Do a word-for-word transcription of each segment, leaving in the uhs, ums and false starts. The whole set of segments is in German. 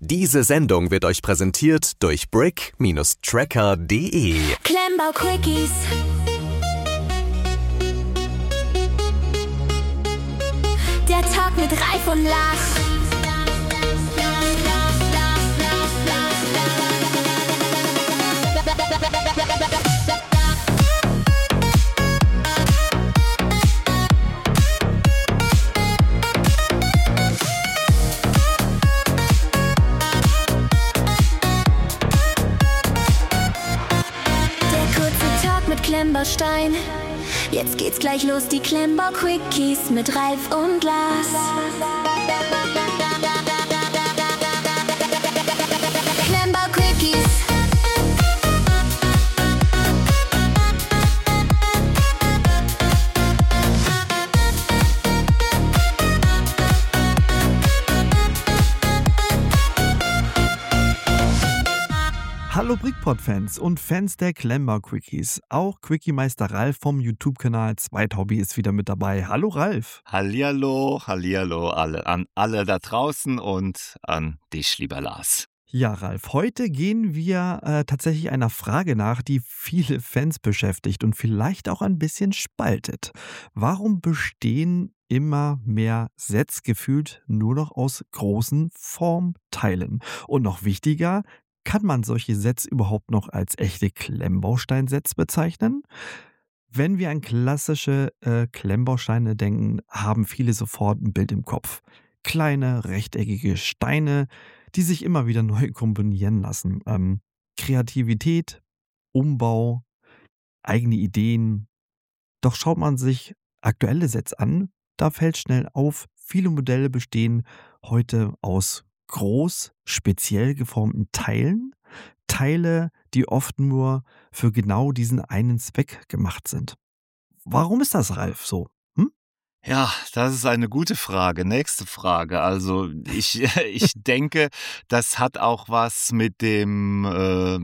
Diese Sendung wird euch präsentiert durch brick Bindestrich tracker punkt de. Klemmbau Quickies. Der Tag mit Ralf und Lars. Klemmbaustein. Jetzt geht's gleich los, die Klemmbau Quickies mit Ralf und Lars. Klemmbau Quickies. Hallo Brickpot-Fans und Fans der Klemmbau-Quickies. Auch Quickie-Meister Ralf vom YouTube-Kanal Zweithobby ist wieder mit dabei. Hallo Ralf. Hallihallo, hallihallo alle, an alle da draußen und an dich, lieber Lars. Ja, Ralf, heute gehen wir äh, tatsächlich einer Frage nach, die viele Fans beschäftigt und vielleicht auch ein bisschen spaltet. Warum bestehen immer mehr Sets gefühlt nur noch aus großen Formteilen? Und noch wichtiger, kann man solche Sets überhaupt noch als echte Klemmbausteinsets bezeichnen? Wenn wir an klassische äh, Klemmbausteine denken, haben viele sofort ein Bild im Kopf. Kleine, rechteckige Steine, die sich immer wieder neu komponieren lassen. Ähm, Kreativität, Umbau, eigene Ideen. Doch schaut man sich aktuelle Sets an, da fällt schnell auf, viele Modelle bestehen heute aus groß, speziell geformten Teilen. Teile, die oft nur für genau diesen einen Zweck gemacht sind. Warum ist das, Ralf, so? Hm? Ja, das ist eine gute Frage. Nächste Frage. Also ich, ich denke, das hat auch was mit dem äh,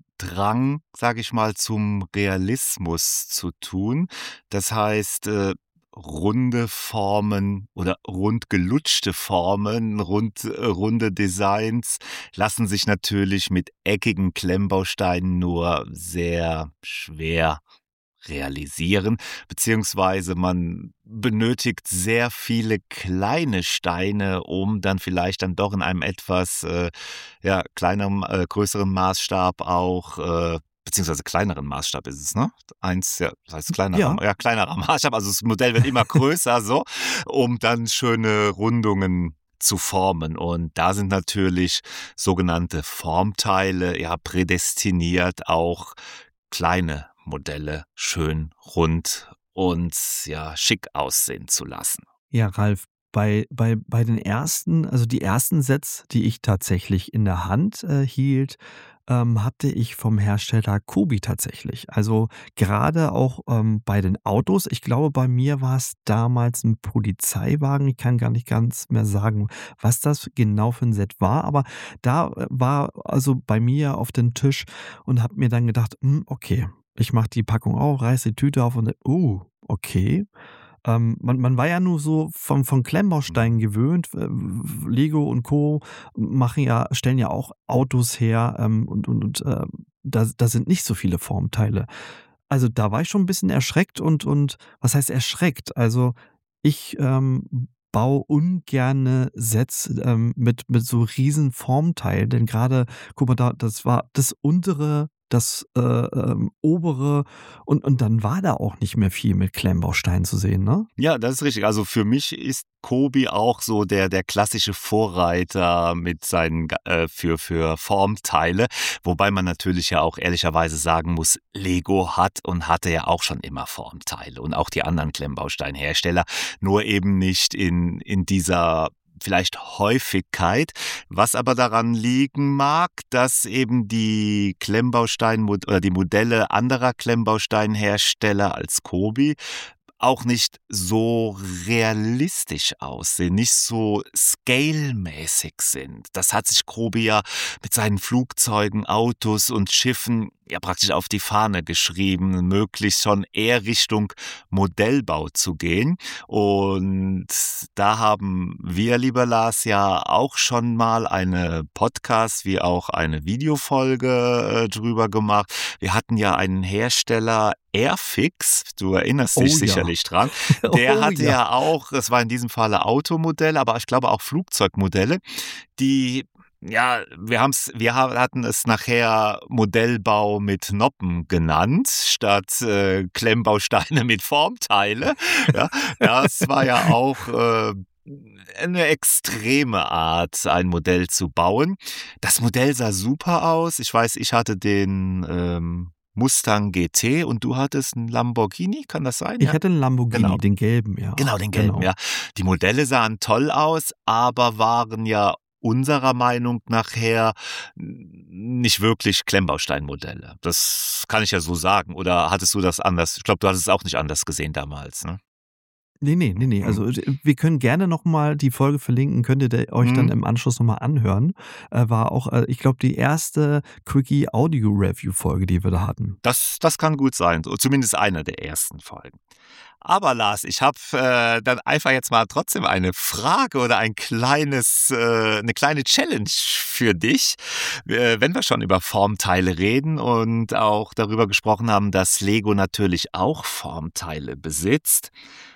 Drang, sage ich mal, zum Realismus zu tun. Das heißt, äh, runde Formen oder rund gelutschte Formen, rund, äh, runde Designs lassen sich natürlich mit eckigen Klemmbausteinen nur sehr schwer realisieren, beziehungsweise man benötigt sehr viele kleine Steine, um dann vielleicht dann doch in einem etwas äh, ja, kleineren, äh, größeren Maßstab auch äh, beziehungsweise kleineren Maßstab ist es, ne? Eins, ja, das heißt kleinerer, Ja. ja, kleinerer Maßstab, also das Modell wird immer größer, so, um dann schöne Rundungen zu formen. Und da sind natürlich sogenannte Formteile ja prädestiniert, auch kleine Modelle schön rund und ja schick aussehen zu lassen. Ja, Ralf, bei, bei, bei den ersten, also die ersten Sets, die ich tatsächlich in der Hand äh, hielt, ähm, hatte ich vom Hersteller Kobi tatsächlich. Also gerade auch ähm, bei den Autos. Ich glaube, bei mir war es damals ein Polizeiwagen. Ich kann gar nicht ganz mehr sagen, was das genau für ein Set war. Aber da äh, war also bei mir auf den Tisch und habe mir dann gedacht, hm, okay, ich mache die Packung auf, reiße die Tüte auf und oh, okay. Ähm, man, man war ja nur so von, von Klemmbausteinen gewöhnt. Äh, Lego und Co. machen ja, stellen ja auch Autos her ähm, und, und, und äh, da, da sind nicht so viele Formteile. Also da war ich schon ein bisschen erschreckt und, und was heißt erschreckt? Also ich ähm, baue ungerne Sets ähm, mit, mit so riesen Formteilen, denn gerade, guck mal, da, das war das untere, das äh, ähm, obere und, und dann war da auch nicht mehr viel mit Klemmbausteinen zu sehen, ne? Ja, das ist richtig. Also für mich ist Kobi auch so der, der klassische Vorreiter mit seinen äh, für, für Formteile. Wobei man natürlich ja auch ehrlicherweise sagen muss, Lego hat und hatte ja auch schon immer Formteile und auch die anderen Klemmbausteinhersteller, nur eben nicht in, in dieser vielleicht Häufigkeit, was aber daran liegen mag, dass eben die Klemmbausteine oder die Modelle anderer Klemmbausteinhersteller als Kobi auch nicht so realistisch aussehen, nicht so scale-mäßig sind. Das hat sich Kobi ja mit seinen Flugzeugen, Autos und Schiffen ja praktisch auf die Fahne geschrieben, möglichst schon eher Richtung Modellbau zu gehen. Und da haben wir, lieber Lars, ja auch schon mal eine Podcast wie auch eine Videofolge äh, drüber gemacht. Wir hatten ja einen Hersteller, Airfix, du erinnerst dich Oh ja. sicherlich dran, der Oh hatte ja. ja auch, das war in diesem Falle Automodelle, aber ich glaube auch Flugzeugmodelle, die, ja, wir haben's, wir ha- hatten es nachher Modellbau mit Noppen genannt, statt äh, Klemmbausteine mit Formteile. Ja, das war ja auch äh, eine extreme Art, ein Modell zu bauen. Das Modell sah super aus. Ich weiß, ich hatte den ähm, Mustang G T und du hattest einen Lamborghini, kann das sein? Ich Ja? hatte einen Lamborghini, Genau. den gelben, ja. Genau, den gelben, Genau. ja. Die Modelle sahen toll aus, aber waren ja unserer Meinung nachher nicht wirklich Klemmbausteinmodelle. Das kann ich ja so sagen. Oder hattest du das anders? Ich glaube, du hattest es auch nicht anders gesehen damals, ne? Nee, nee, nee, nee. Also äh, wir können gerne nochmal die Folge verlinken, könnt ihr der- euch dann Mhm. im Anschluss nochmal anhören. Äh, war auch, äh, ich glaube, die erste Quickie Audio Review Folge, die wir da hatten. Das, das kann gut sein. Zumindest eine der ersten Folgen. Aber Lars, ich habe äh, dann einfach jetzt mal trotzdem eine Frage oder ein kleines, äh, eine kleine Challenge für dich, äh, wenn wir schon über Formteile reden und auch darüber gesprochen haben, dass Lego natürlich auch Formteile besitzt.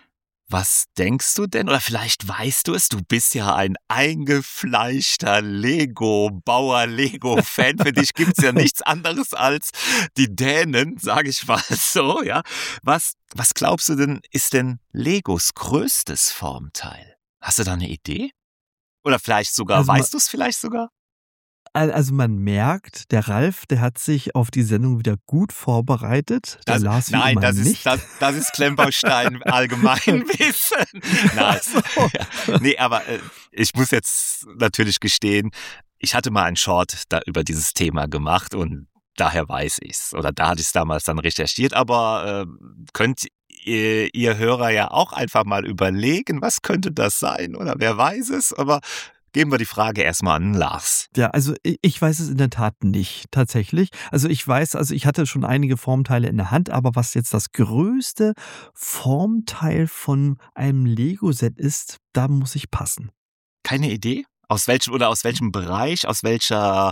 Was denkst du denn? Oder vielleicht weißt du es, du bist ja ein eingefleischter Lego-Bauer, Lego-Fan. Für dich gibt's ja nichts anderes als die Dänen, sage ich mal so, ja. Was, was glaubst du denn, ist denn Legos größtes Formteil? Hast du da eine Idee? Oder vielleicht sogar, Also ma- weißt du es vielleicht sogar? Al- Also man merkt, der Ralf, der hat sich auf die Sendung wieder gut vorbereitet. Der Das, Lars wie nein, immer das nicht. ist, das, das ist Klemmbaustein Allgemeinwissen. Nein. so. Ja. Nee, aber äh, ich muss jetzt natürlich gestehen, ich hatte mal einen Short da über dieses Thema gemacht und daher weiß ich's. Oder da hatte ich es damals dann recherchiert, aber äh, könnt ihr, ihr Hörer ja auch einfach mal überlegen, was könnte das sein? Oder wer weiß es? Aber geben wir die Frage erstmal an Lars. Ja, also i- ich weiß es in der Tat nicht, tatsächlich. Also ich weiß, also ich hatte schon einige Formteile in der Hand, aber was jetzt das größte Formteil von einem Lego-Set ist, da muss ich passen. Keine Idee? Aus welchem oder aus welchem Bereich, aus welcher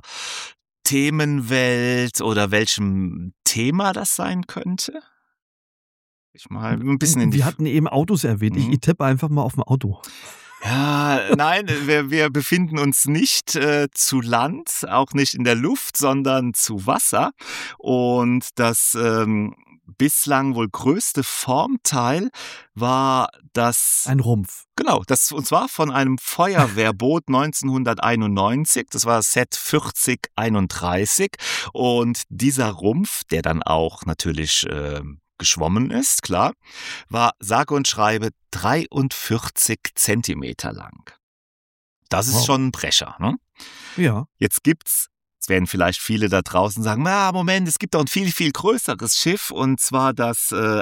Themenwelt oder welchem Thema das sein könnte? Ich mal ein bisschen in die. Wir hatten eben Autos erwähnt. Ich, Mhm. ich tippe einfach mal auf ein Auto. Ja, nein, wir, wir befinden uns nicht äh, zu Land, auch nicht in der Luft, sondern zu Wasser. Und das ähm, bislang wohl größte Formteil war das, Ein Rumpf. genau, das, und zwar von einem Feuerwehrboot neunzehnhunderteinundneunzig. Das war Set vierzig einunddreißig. Und dieser Rumpf, der dann auch natürlich ähm, geschwommen ist, klar, war sage und schreibe dreiundvierzig Zentimeter lang. Das ist Wow. schon ein Brecher, ne? Ja. Jetzt gibt's, es werden vielleicht viele da draußen sagen, na Moment, es gibt doch ein viel, viel größeres Schiff, und zwar das äh,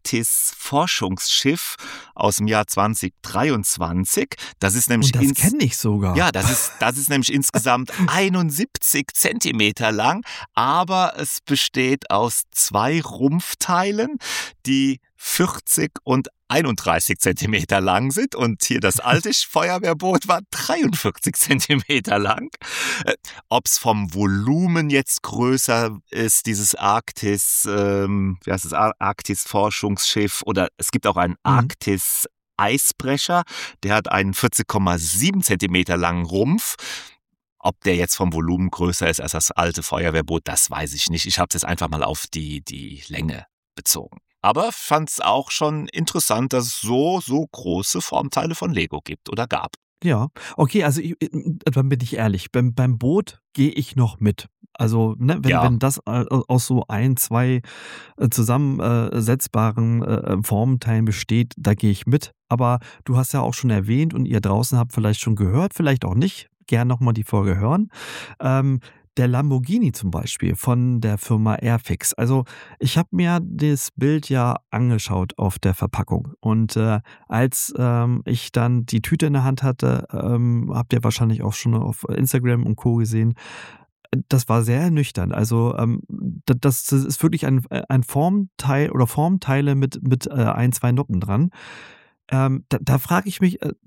Arktis-Forschungsschiff aus dem Jahr zwanzig dreiundzwanzig. Das ist nämlich Und das ins- kenne ich sogar. ja, das ist, das ist nämlich insgesamt einundsiebzig Zentimeter lang, aber es besteht aus zwei Rumpfteilen, die vierzig und einunddreißig Zentimeter lang sind, und hier das alte Feuerwehrboot war dreiundvierzig Zentimeter lang. Äh, ob's vom Volumen jetzt größer ist, dieses Arktis, ähm, wie heißt es, Ar- Arktis-Forschungsschiff, oder es gibt auch einen Mhm. Arktis Eisbrecher, der hat einen vierzig Komma sieben Zentimeter langen Rumpf. Ob der jetzt vom Volumen größer ist als das alte Feuerwehrboot, das weiß ich nicht. Ich habe es jetzt einfach mal auf die, die Länge bezogen. Aber fand es auch schon interessant, dass es so, so große Formteile von Lego gibt oder gab. Ja, okay, also ich, dann bin ich ehrlich, beim, beim Boot gehe ich noch mit. Also, ne, wenn, Ja. wenn das äh, aus so ein, zwei äh, zusammensetzbaren äh, Formteilen besteht, da gehe ich mit. Aber du hast ja auch schon erwähnt und ihr draußen habt vielleicht schon gehört, vielleicht auch nicht, gern nochmal die Folge hören. Ähm, der Lamborghini zum Beispiel von der Firma Airfix. Also ich habe mir das Bild ja angeschaut auf der Verpackung. Und äh, als ähm, ich dann die Tüte in der Hand hatte, ähm, habt ihr wahrscheinlich auch schon auf Instagram und Co. gesehen, das war sehr ernüchternd. Also ähm, da- das, das ist wirklich ein, ein Formteil oder Formteile mit, mit äh, ein, zwei Noppen dran. Ähm, da da frage ich mich, äh,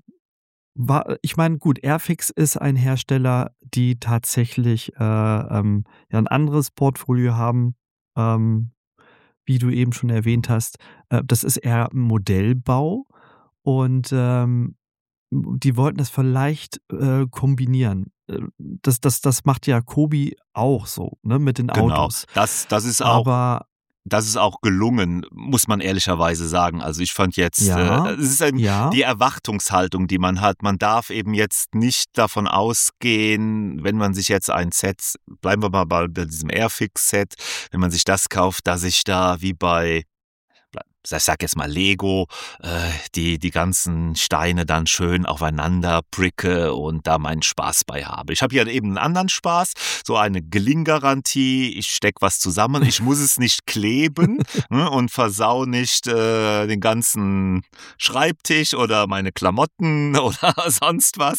war, ich meine, gut, Airfix ist ein Hersteller, die tatsächlich äh, ähm, ja ein anderes Portfolio haben, ähm, wie du eben schon erwähnt hast. Äh, das ist eher Modellbau und ähm, die wollten das vielleicht äh, kombinieren. Äh, Das, das, das macht ja Kobi auch so, ne, mit den Genau, Autos. das, das ist auch Aber Das ist auch gelungen, muss man ehrlicherweise sagen. Also ich fand jetzt, äh, ja, es ist ein, ja, die Erwartungshaltung, die man hat. Man darf eben jetzt nicht davon ausgehen, wenn man sich jetzt ein Set, bleiben wir mal bei bei diesem Airfix-Set, wenn man sich das kauft, dass ich da wie bei, ich sag jetzt mal Lego, äh, die, die ganzen Steine dann schön aufeinander pricke und da meinen Spaß bei habe. Ich habe hier eben einen anderen Spaß, so eine Gelinggarantie, ich stecke was zusammen, ich muss es nicht kleben ne, und versau nicht äh, den ganzen Schreibtisch oder meine Klamotten oder sonst was.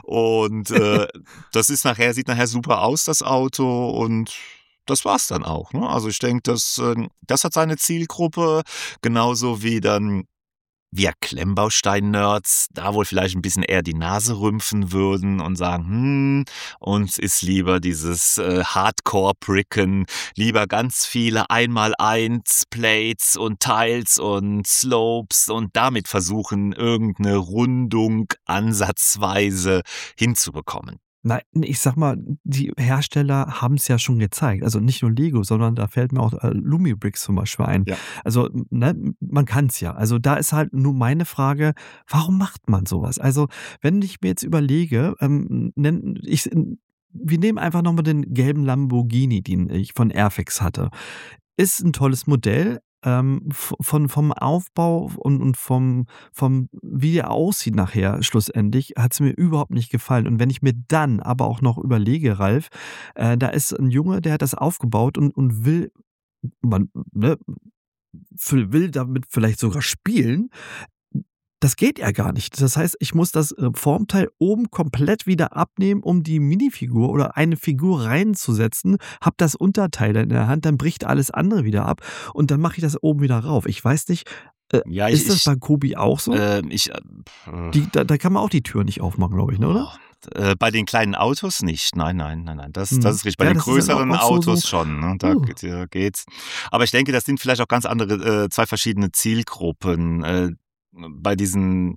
Und äh, das ist nachher, sieht nachher super aus, das Auto, und das war's dann auch. Ne? Also ich denke, das, äh, das hat seine Zielgruppe, genauso wie dann wir Klemmbaustein-Nerds da wohl vielleicht ein bisschen eher die Nase rümpfen würden und sagen, hm, uns ist lieber dieses äh, Hardcore-Bricken, lieber ganz viele Einmal-Eins Plates und Tiles und Slopes und damit versuchen, irgendeine Rundung ansatzweise hinzubekommen. nein, ich sag mal, die Hersteller haben es ja schon gezeigt. Also nicht nur Lego, sondern da fällt mir auch äh, Lumibricks zum Beispiel ein. Ja. Also ne, man kann es ja. Also da ist halt nur meine Frage, warum macht man sowas? Also wenn ich mir jetzt überlege, ähm, nenn, ich, wir nehmen einfach nochmal den gelben Lamborghini, den ich von Airfix hatte. Ist ein tolles Modell. Ähm, v- von, vom Aufbau und, und vom, vom, wie der aussieht nachher schlussendlich, hat es mir überhaupt nicht gefallen. Und wenn ich mir dann aber auch noch überlege, Ralf, äh, da ist ein Junge, der hat das aufgebaut und, und will, man, ne, will damit vielleicht sogar spielen. Das geht ja gar nicht. Das heißt, ich muss das äh, Formteil oben komplett wieder abnehmen, um die Minifigur oder eine Figur reinzusetzen, hab das Unterteil dann in der Hand, dann bricht alles andere wieder ab und dann mache ich das oben wieder rauf. Ich weiß nicht, äh, Ja, ich, ist das ich, bei Kobi auch so? äh, ich, äh, Die, da, da kann man auch die Tür nicht aufmachen, glaube ich, ne, oder? Oh, äh, bei den kleinen Autos nicht. Nein, nein, nein, nein. Das, Hm. das ist richtig. Bei Ja, den das ist dann auch, größeren auch so, Autos so, schon. Ne? Da uh, geht- ja, geht's. Aber ich denke, das sind vielleicht auch ganz andere, äh, zwei verschiedene Zielgruppen. Äh, bei diesen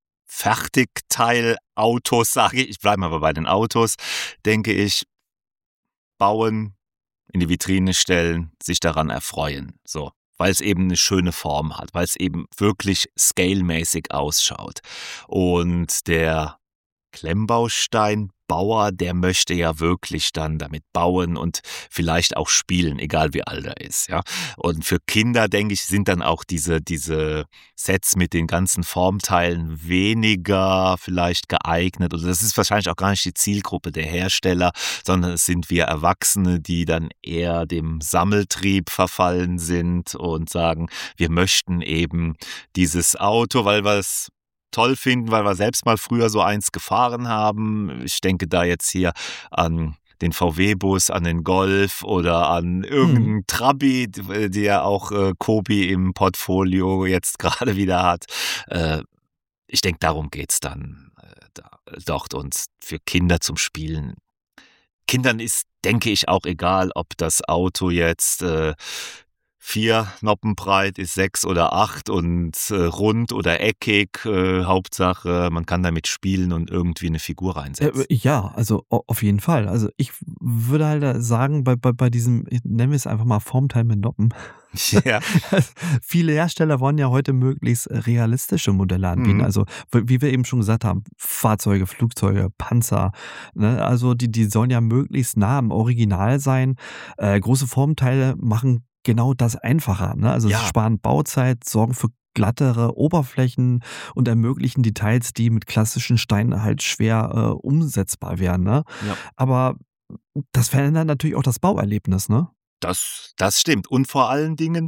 Fertigteilautos, sage ich, ich bleibe mal bei den Autos, denke ich, bauen, in die Vitrine stellen, sich daran erfreuen. So. Weil es eben eine schöne Form hat, weil es eben wirklich scalemäßig ausschaut. Und der Klemmbausteinbauer, der möchte ja wirklich dann damit bauen und vielleicht auch spielen, egal wie alt er ist, ja. Und für Kinder, denke ich, sind dann auch diese, diese Sets mit den ganzen Formteilen weniger vielleicht geeignet. Oder das ist wahrscheinlich auch gar nicht die Zielgruppe der Hersteller, sondern es sind wir Erwachsene, die dann eher dem Sammeltrieb verfallen sind und sagen, wir möchten eben dieses Auto, weil wir es toll finden, weil wir selbst mal früher so eins gefahren haben. Ich denke da jetzt hier an den V W-Bus, an den Golf oder an hm. irgendeinen Trabi, die die ja auch äh, Kobi im Portfolio jetzt gerade wieder hat. Äh, ich denke, darum geht's dann äh, da, dort, und für Kinder zum Spielen. Kindern ist, denke ich, auch egal, ob das Auto jetzt äh, vier Noppen breit ist, sechs oder acht und äh, rund oder eckig. Äh, Hauptsache, man kann damit spielen und irgendwie eine Figur Äh, reinsetzen. ja, also au- auf jeden Fall. Also ich würde halt sagen, bei, bei, bei diesem, ich nenne es einfach mal Formteil mit Noppen. Ja. Viele Hersteller wollen ja heute möglichst realistische Modelle anbieten. Mhm. Also wie wie wir eben schon gesagt haben, Fahrzeuge, Flugzeuge, Panzer. Ne? Also die, die sollen ja möglichst nah am Original sein. Äh, große Formteile machen genau das einfacher. Ne? Also sie Ja, sparen Bauzeit, sorgen für glattere Oberflächen und ermöglichen Details, die mit klassischen Steinen halt schwer äh, umsetzbar wären. Ne? ja. Aber das verändert natürlich auch das Bauerlebnis, ne? Das, das stimmt. Und vor allen Dingen,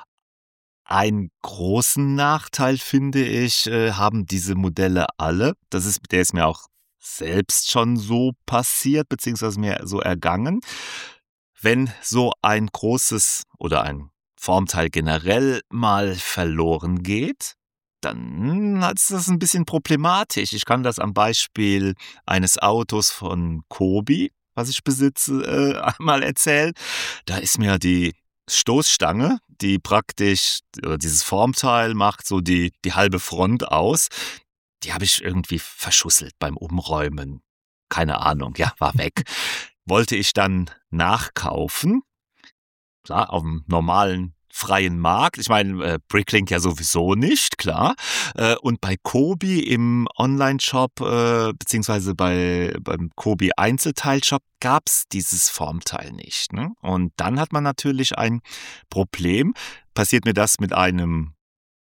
einen großen Nachteil, finde ich, äh, haben diese Modelle alle. Das ist, der ist mir auch selbst schon so passiert, beziehungsweise mir so ergangen. Wenn so ein großes oder ein Formteil generell mal verloren geht, dann ist das ein bisschen problematisch. Ich kann das am Beispiel eines Autos von Kobi, was ich besitze, äh, einmal erzählen. Da ist mir die Stoßstange, die praktisch, oder dieses Formteil macht so die, die halbe Front aus, die habe ich irgendwie verschusselt beim Umräumen. Keine Ahnung, ja, war weg. Wollte ich dann nachkaufen, klar, auf dem normalen freien Markt. Ich meine, äh, Bricklink ja sowieso nicht, klar. Äh, und bei Kobi im Online-Shop, äh, beziehungsweise bei, beim Kobi Einzelteilshop gab es dieses Formteil nicht. Ne? Und dann hat man natürlich ein Problem. Passiert mir das mit einem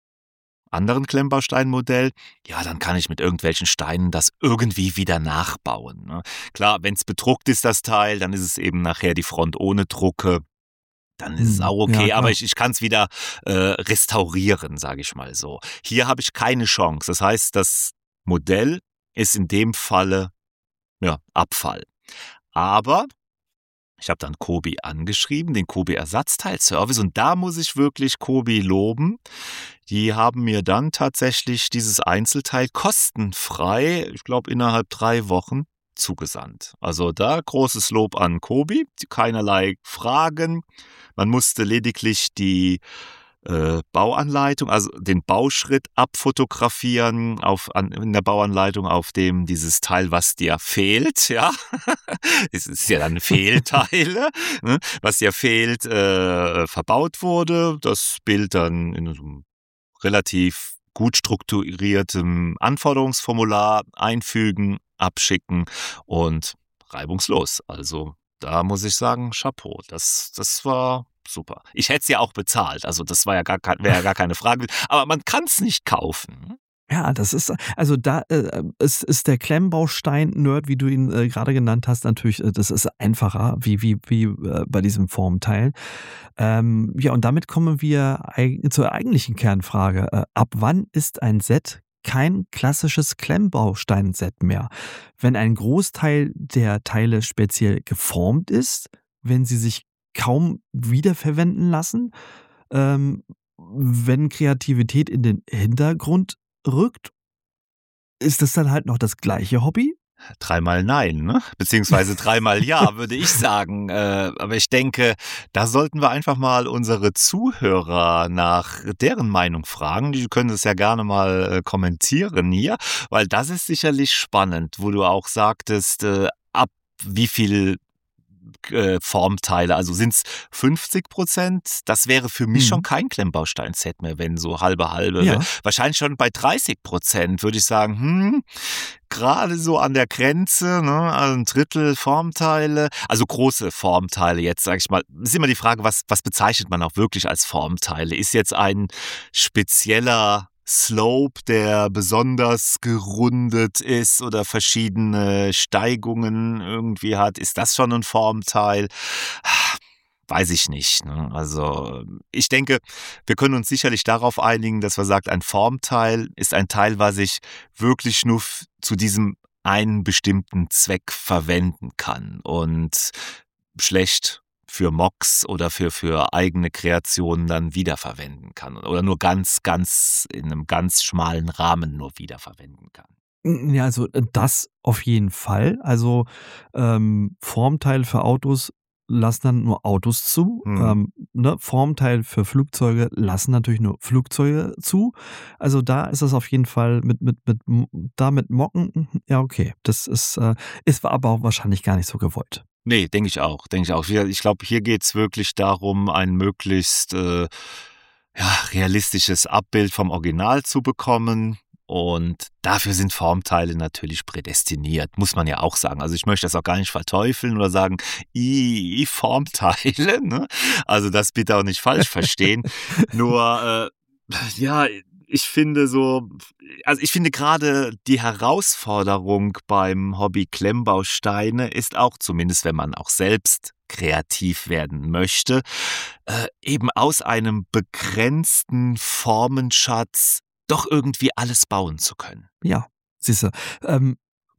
anderen Klemmbausteinmodell, ja, dann kann ich mit irgendwelchen Steinen das irgendwie wieder nachbauen. Ne? Klar, wenn es bedruckt ist, das Teil, dann ist es eben nachher die Front ohne Drucke. Dann ist es auch okay, ja, aber ich, ich kann es wieder äh, restaurieren, sage ich mal so. Hier habe ich keine Chance. Das heißt, das Modell ist in dem Falle ja, Abfall. Aber ich habe dann Kobi angeschrieben, den Kobi Ersatzteilservice, und da muss ich wirklich Kobi loben. Die haben mir dann tatsächlich dieses Einzelteil kostenfrei, ich glaube innerhalb drei Wochen, zugesandt. Also da großes Lob an Kobi, keinerlei Fragen. Man musste lediglich die äh, Bauanleitung, also den Bauschritt abfotografieren auf, an, in der Bauanleitung, auf dem dieses Teil, was dir fehlt, ja, es ist ja dann Fehlteile, ne? Was dir fehlt, äh, verbaut wurde. Das Bild dann in so einem relativ gut strukturiertem Anforderungsformular einfügen, abschicken und reibungslos. Also da muss ich sagen, Chapeau, das, das war super. Ich hätte es ja auch bezahlt, also das war ja gar, wäre ja gar keine Frage, aber man kann es nicht kaufen. Ja, das ist, also da äh, ist, ist der Klemmbaustein-Nerd, wie du ihn äh, gerade genannt hast, natürlich, äh, das ist einfacher, wie, wie, wie äh, bei diesem Formteil. Ähm, ja, und damit kommen wir eig- zur eigentlichen Kernfrage. Äh, ab wann ist ein Set kein klassisches Klemmbaustein-Set mehr? Wenn ein Großteil der Teile speziell geformt ist, wenn sie sich kaum wiederverwenden lassen, ähm, wenn Kreativität in den Hintergrund rückt, ist das dann halt noch das gleiche Hobby? Dreimal nein, ne? Beziehungsweise dreimal ja, würde ich sagen. Äh, aber ich denke, da sollten wir einfach mal unsere Zuhörer nach deren Meinung fragen. Die können es ja gerne mal äh, kommentieren hier, weil das ist sicherlich spannend, wo du auch sagtest, äh, ab wie viel äh, Formteile, also sind es fünfzig Prozent? Das wäre für mich mhm. schon kein Klemmbaustein-Set mehr, wenn so halbe halbe. Ja. Wahrscheinlich schon bei dreißig Prozent würde ich sagen, hm, gerade so an der Grenze, ne, also ein Drittel Formteile, also große Formteile jetzt, sage ich mal, ist immer die Frage, was, was bezeichnet man auch wirklich als Formteile? Ist jetzt ein spezieller Slope, der besonders gerundet ist oder verschiedene Steigungen irgendwie hat, ist das schon ein Formteil? Weiß ich nicht. Ne? Also ich denke, wir können uns sicherlich darauf einigen, dass wir sagen, ein Formteil ist ein Teil, was ich wirklich nur f- zu diesem einen bestimmten Zweck verwenden kann und schlecht für Mocks oder für, für eigene Kreationen dann wiederverwenden kann oder nur ganz, ganz in einem ganz schmalen Rahmen nur wiederverwenden kann. Ja, also äh, das auf jeden Fall. Also ähm, Formteile für Autos lassen dann nur Autos zu. Hm. Ähm, ne? Formteile für Flugzeuge lassen natürlich nur Flugzeuge zu. Also da ist das auf jeden Fall mit, mit, mit, da mit Mocken, ja okay, das ist, äh, ist aber auch wahrscheinlich gar nicht so gewollt. Nee, denke ich auch, denke ich auch. Ich glaube, hier geht es wirklich darum, ein möglichst äh, ja, realistisches Abbild vom Original zu bekommen. Und dafür sind Formteile natürlich prädestiniert, muss man ja auch sagen. Also ich möchte das auch gar nicht verteufeln oder sagen, i, Formteile, ne? Also das bitte auch nicht falsch verstehen. Nur, äh, ja, ich finde so, also ich finde gerade die Herausforderung beim Hobby Klemmbausteine ist auch, zumindest wenn man auch selbst kreativ werden möchte, äh, eben aus einem begrenzten Formenschatz doch irgendwie alles bauen zu können. Ja, siehste. Ähm,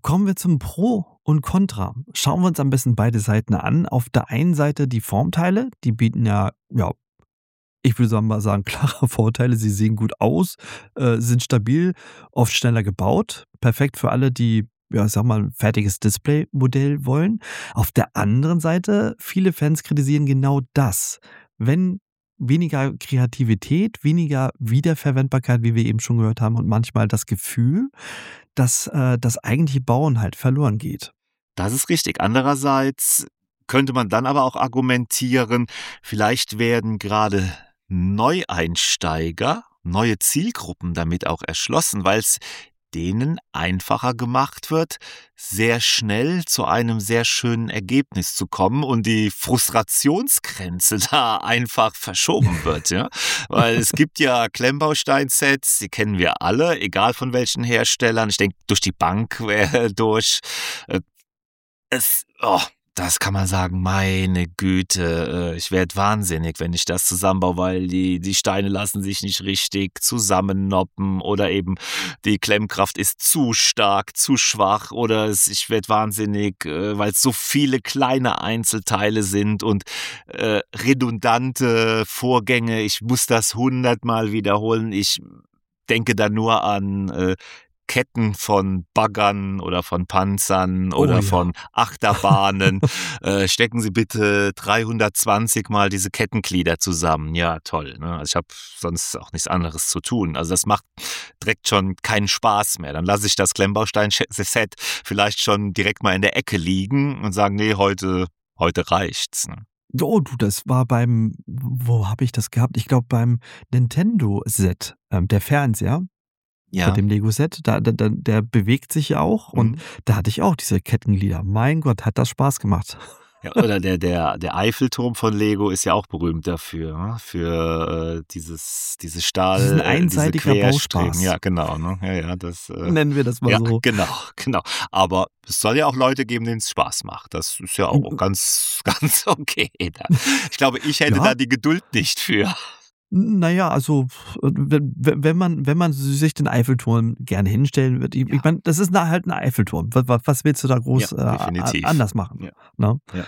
Kommen wir zum Pro und Contra. Schauen wir uns am besten beide Seiten an. Auf der einen Seite die Formteile, die bieten ja, ja, ich würde mal sagen, klare Vorteile. Sie sehen gut aus, äh, sind stabil, oft schneller gebaut. Perfekt für alle, die, ja, ich sag mal, ein fertiges Display-Modell wollen. Auf der anderen Seite, viele Fans kritisieren genau das. Wenn weniger Kreativität, weniger Wiederverwendbarkeit, wie wir eben schon gehört haben, und manchmal das Gefühl, dass äh, das eigentliche Bauen halt verloren geht. Das ist richtig. Andererseits könnte man dann aber auch argumentieren, vielleicht werden gerade Neueinsteiger, neue Zielgruppen damit auch erschlossen, weil es denen einfacher gemacht wird, sehr schnell zu einem sehr schönen Ergebnis zu kommen und die Frustrationsgrenze da einfach verschoben wird, ja, weil es gibt ja Klemmbausteinsets, die kennen wir alle, egal von welchen Herstellern, ich denke durch die Bank äh, durch, äh, es, oh, das kann man sagen, meine Güte, ich werde wahnsinnig, wenn ich das zusammenbaue, weil die, die Steine lassen sich nicht richtig zusammennoppen oder eben die Klemmkraft ist zu stark, zu schwach oder es, ich werde wahnsinnig, weil es so viele kleine Einzelteile sind und äh, redundante Vorgänge. Ich muss das hundertmal wiederholen. Ich denke da nur an äh, Ketten von Baggern oder von Panzern oder oh, ja. von Achterbahnen. äh, stecken Sie bitte dreihundertzwanzig Mal diese Kettenglieder zusammen. Ja, toll. Ne? Also ich habe sonst auch nichts anderes zu tun. Also das macht direkt schon keinen Spaß mehr. Dann lasse ich das Klemmbaustein-Set vielleicht schon direkt mal in der Ecke liegen und sagen, nee, heute, heute reicht's. Ne? Oh, du, das war beim, wo habe ich das gehabt? Ich glaube beim Nintendo-Set, ähm, der Fernseher. Ja. Bei dem Lego-Set, da, da, der bewegt sich ja auch und mhm. da hatte ich auch diese Kettenglieder. Mein Gott, hat das Spaß gemacht. Ja, oder der, der, der Eiffelturm von Lego ist ja auch berühmt dafür, für äh, dieses, diese Stahl, das ist ein einseitiger diese Bauspaß. Ja, genau. Ne? Ja, ja, das, äh, nennen wir das mal ja, so. Genau, genau. Aber es soll ja auch Leute geben, denen es Spaß macht. Das ist ja auch ganz, ganz okay. Dann. Ich glaube, ich hätte ja. da die Geduld nicht für. Naja, also wenn man, wenn man sich den Eiffelturm gerne hinstellen wird, ich, ja. ich meine, das ist halt ein Eiffelturm. Was, was willst du da groß ja, äh, anders machen? Ja. Ne? Ja.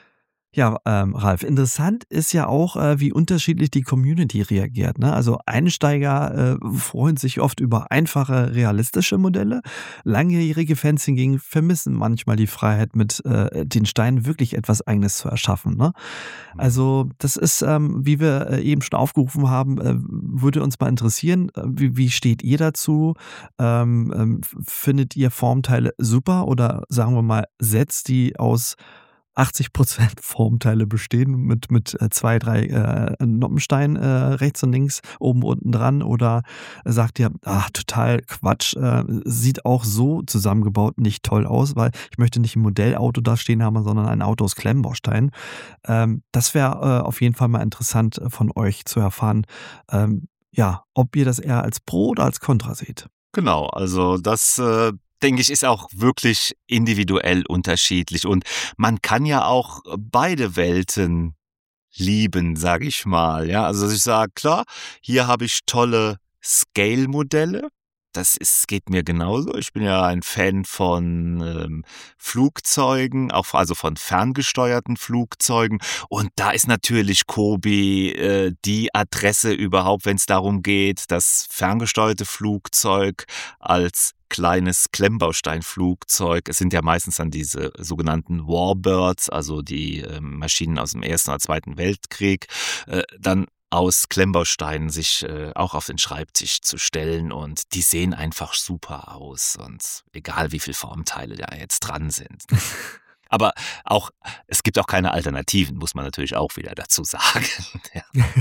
Ja, ähm, Ralf, interessant ist ja auch, äh, wie unterschiedlich die Community reagiert. Ne? Also Einsteiger äh, freuen sich oft über einfache, realistische Modelle. Langjährige Fans hingegen vermissen manchmal die Freiheit, mit äh, den Steinen wirklich etwas Eigenes zu erschaffen. Ne? Also das ist, ähm, wie wir äh, eben schon aufgerufen haben, äh, würde uns mal interessieren, äh, wie, wie steht ihr dazu? Ähm, ähm, findet ihr Formteile super oder sagen wir mal Sets, die aus achtzig Prozent Formteile bestehen mit, mit zwei, drei äh, Noppensteinen äh, rechts und links, oben, unten dran, oder sagt ihr, ach, total Quatsch, äh, sieht auch so zusammengebaut nicht toll aus, weil ich möchte nicht ein Modellauto da stehen haben, sondern ein Auto aus Klemmbaustein. Ähm, das wäre äh, auf jeden Fall mal interessant von euch zu erfahren, ähm, ja, ob ihr das eher als Pro oder als Contra seht. Genau, also das äh denke ich, ist auch wirklich individuell unterschiedlich. Und man kann ja auch beide Welten lieben, sage ich mal. Ja, also ich sage, klar, hier habe ich tolle Scale-Modelle. Das ist, geht mir genauso. Ich bin ja ein Fan von ähm, Flugzeugen, auch also von ferngesteuerten Flugzeugen. Und da ist natürlich Kobi äh, die Adresse überhaupt, wenn es darum geht, das ferngesteuerte Flugzeug als kleines Klemmbausteinflugzeug. Es sind ja meistens dann diese sogenannten Warbirds, also die äh, Maschinen aus dem Ersten oder Zweiten Weltkrieg, äh, dann aus Klemmbausteinen sich äh, auch auf den Schreibtisch zu stellen, und die sehen einfach super aus, und egal wie viele Formteile da jetzt dran sind. Aber auch, es gibt auch keine Alternativen, muss man natürlich auch wieder dazu sagen. Ja.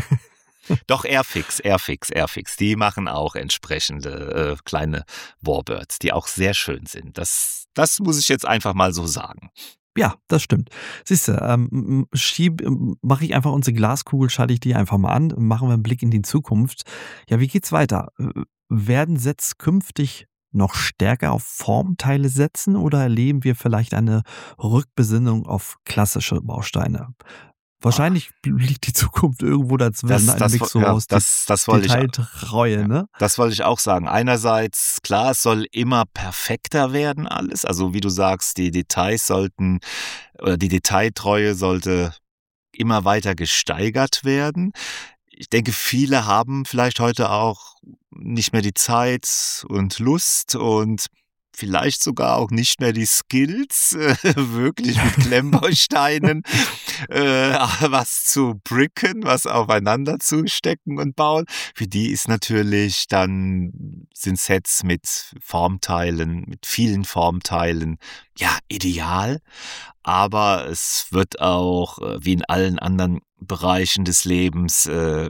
Doch Airfix, Airfix, Airfix, die machen auch entsprechende äh, kleine Warbirds, die auch sehr schön sind. Das, das muss ich jetzt einfach mal so sagen. Ja, das stimmt. Siehst du, ähm, schieb, mache ich einfach unsere Glaskugel, schalte ich die einfach mal an, machen wir einen Blick in die Zukunft. Ja, wie geht's weiter? Werden Sets künftig noch stärker auf Formteile setzen oder erleben wir vielleicht eine Rückbesinnung auf klassische Bausteine? Wahrscheinlich liegt die Zukunft irgendwo dazwischen, Das, ein das, Mix so ja, aus das, das wollte ich, Detailtreue, ja, ne? das wollte ich auch sagen. Einerseits, klar, es soll immer perfekter werden alles. Also wie du sagst, die Details sollten, oder die Detailtreue sollte immer weiter gesteigert werden. Ich denke, viele haben vielleicht heute auch nicht mehr die Zeit und Lust und vielleicht sogar auch nicht mehr die Skills, äh, wirklich mit Klemmbausteinen äh, was zu bricken, was aufeinander zu stecken und bauen. Für die ist natürlich dann, sind Sets mit Formteilen, mit vielen Formteilen, ja, ideal. Aber es wird auch, äh, wie in allen anderen Bereichen des Lebens, äh,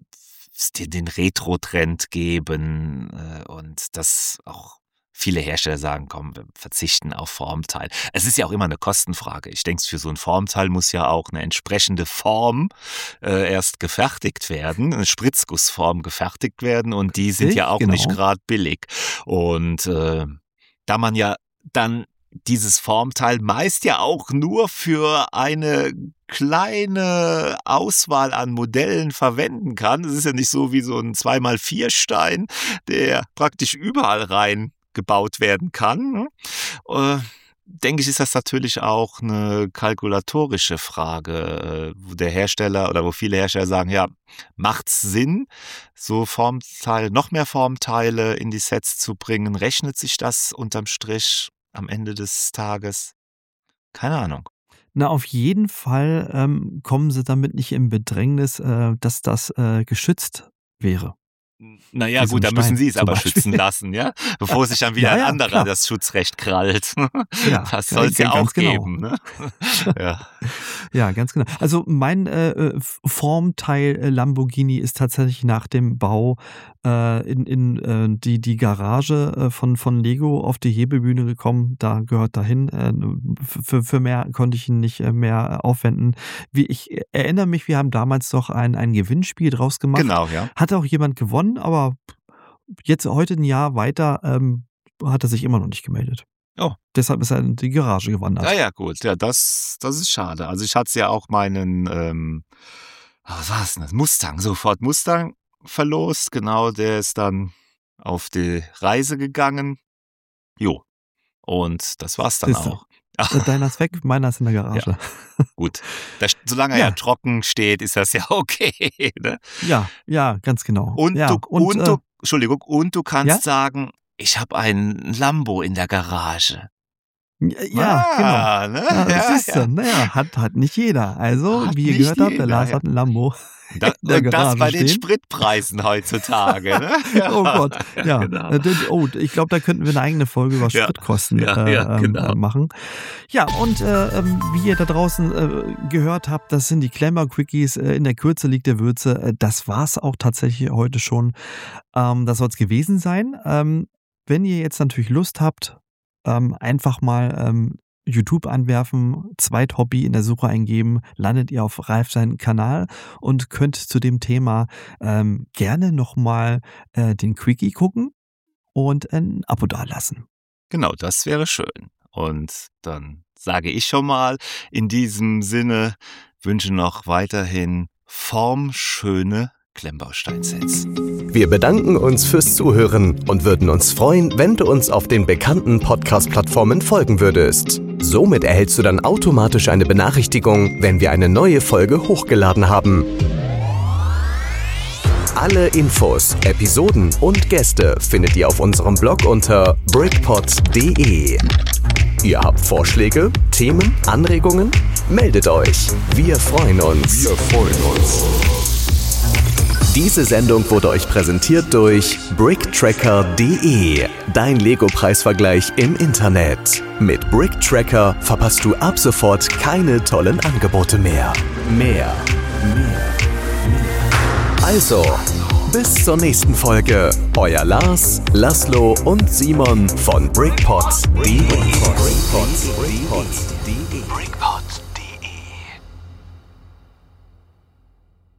den Retro-Trend geben äh, und das auch viele Hersteller sagen, komm, wir verzichten auf Formteil. Es ist ja auch immer eine Kostenfrage. Ich denke, für so ein Formteil muss ja auch eine entsprechende Form äh, erst gefertigt werden, eine Spritzgussform gefertigt werden und die sind Richtig, ja auch genau. nicht gerade billig. Und äh, da man ja dann dieses Formteil meist ja auch nur für eine kleine Auswahl an Modellen verwenden kann. Es ist ja nicht so wie so ein zwei mal vier Stein, der praktisch überall rein gebaut werden kann. Äh, denke ich, ist das natürlich auch eine kalkulatorische Frage, wo der Hersteller oder wo viele Hersteller sagen, ja, macht's Sinn, so Formteile, noch mehr Formteile in die Sets zu bringen? Rechnet sich das unterm Strich am Ende des Tages? Keine Ahnung. Na, auf jeden Fall ähm, kommen sie damit nicht in Bedrängnis, äh, dass das äh, geschützt wäre. Naja, Diesen gut, da müssen Stein sie es zum aber Beispiel. schützen lassen, ja? Bevor sich dann wieder Ja, ein ja, anderer klar. das Schutzrecht krallt. Ja, Das ja, soll es ja ganz auch genau. geben, ne? Ja. Ja, ganz genau. Also mein äh, äh, Formteil äh, Lamborghini ist tatsächlich nach dem Bau äh, in, in äh, die, die Garage äh, von, von Lego auf die Hebebühne gekommen. Da gehört dahin. Äh, für, für mehr konnte ich ihn nicht äh, mehr aufwenden. Wie, ich erinnere mich, wir haben damals doch ein, ein Gewinnspiel draus gemacht. Genau, ja. Hat auch jemand gewonnen, aber jetzt heute ein Jahr weiter ähm, hat er sich immer noch nicht gemeldet. Oh. Deshalb ist er in die Garage gewandert. Ja, ja, gut. Ja, das, das ist schade. Also ich hatte ja auch meinen, ähm, was war es denn? Mustang, sofort Mustang verlost. Genau, der ist dann auf die Reise gegangen. Jo. Und das war's dann Siehste. auch. Äh, Deiner ist weg, meiner ist in der Garage. Gut. Das, solange Ja. er trocken steht, ist das ja okay. Ne? Ja, ja, ganz genau. Und, ja, du, und, äh, du, Entschuldigung, und du kannst Ja? sagen, ich habe einen Lambo in der Garage. ja, ah, ne? genau. Ja, Ja, siehst du, ja. naja, hat, hat nicht jeder. Also, Hat wie ihr nicht gehört habt, der jeder, Lars ja. hat einen Lambo Da, in der und das Garage bei den stehen. Spritpreisen heutzutage. Ne? Ja. Oh Gott, ja. Genau. Äh, Oh, ich glaube, da könnten wir eine eigene Folge über Ja, Spritkosten ja, äh, ja, ähm, genau. äh, machen. Ja, und äh, ähm, wie ihr da draußen äh, gehört habt, das sind die Klemmer-Quickies. Äh, in der Kürze liegt der Würze. Äh, das war's auch tatsächlich heute schon. Ähm, das soll es gewesen sein. Ähm, wenn ihr jetzt natürlich Lust habt, ähm, einfach mal ähm, YouTube anwerfen, Zweithobby in der Suche eingeben, landet ihr auf Ralf seinen Kanal und könnt zu dem Thema ähm, gerne nochmal äh, den Quickie gucken und ein Abo dalassen. Genau, das wäre schön. Und dann sage ich schon mal, in diesem Sinne wünsche noch weiterhin formschöne Klemmbausteinsets. Wir bedanken uns fürs Zuhören und würden uns freuen, wenn du uns auf den bekannten Podcast-Plattformen folgen würdest. Somit erhältst du dann automatisch eine Benachrichtigung, wenn wir eine neue Folge hochgeladen haben. Alle Infos, Episoden und Gäste findet ihr auf unserem Blog unter brickpot punkt de. Ihr habt Vorschläge, Themen, Anregungen? Meldet euch. Wir freuen uns. Wir freuen uns. Diese Sendung wurde euch präsentiert durch bricktracker punkt de, dein Lego-Preisvergleich im Internet. Mit Bricktracker verpasst du ab sofort keine tollen Angebote mehr. Mehr, mehr, mehr. Also, bis zur nächsten Folge. Euer Lars, Laszlo und Simon von brickpot punkt de.